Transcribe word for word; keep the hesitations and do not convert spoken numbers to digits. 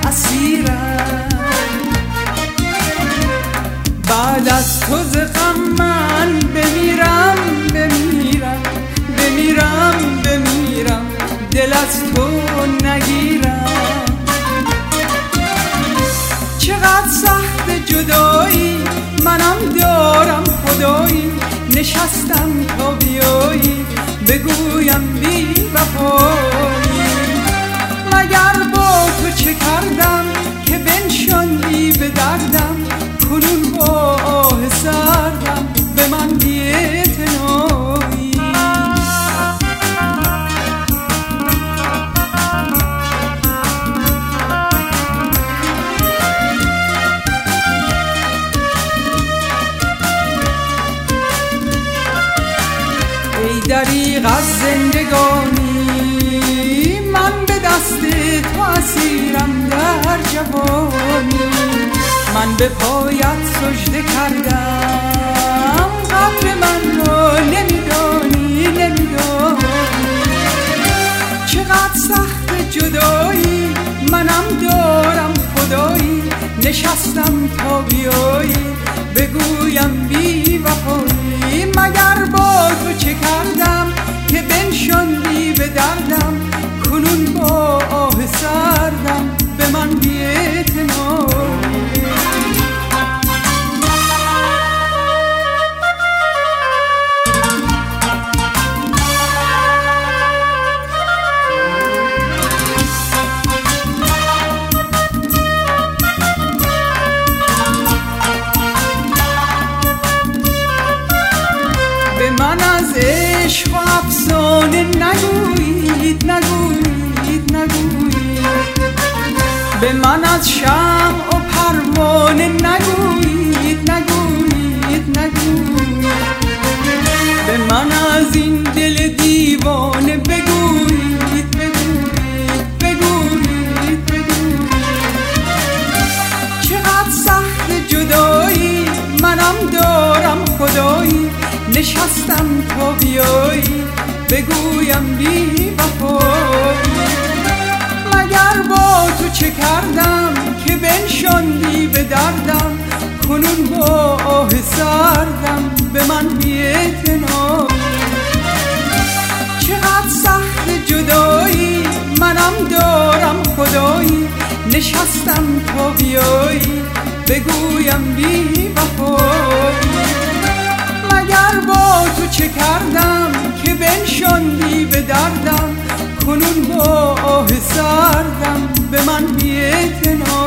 اسیرم. بعد از تو ز غم من بمیرم بمیرم بمیرم بمیرم دل از تو نگیرم. چقدر سخت جدایی منم دارم خدایی، نشستم تا بیایی بگویم بی وفایی. مگر با تو چه کردم که بنشاندی به دردم، کنون با آه سردم به من بی اعتنایی. ای دریغ از زندگانی، من به دست تو اسیرم در جوانی. من به پایت سجده کردم، قدر من رو نمیدانی نمیدانی. چقدر سخت جدایی منم دارم خدایی، نشستم تا بیایی بگویم بی وفایی. مگر با تو چه کردم که بنشاندی به دردم، کنون با آه سردم به من بی اعتنایی. به من از عشق و افسانه نگویید نگویید نگویید. به من از شمع و پروانه نگویید نگویید نگویید. به من از این دل دیوانه بگویید بگویید بگویید بگویید. چقدر سخت جدایی منم دارم خدایی، نشستم تا بیایی بگویم بی وفایی. مگر با تو چه کردم که بنشاندی به دردم، کنون با آه سردم به من بی اعتنایی. چقدر سخت جدایی منم دارم خدایی، نشستم تا بیایی بگویم بی وفایی. مگر با تو چه کردم که بنشاندی به دردم، کنون با آه سردم به من بی اعتنا.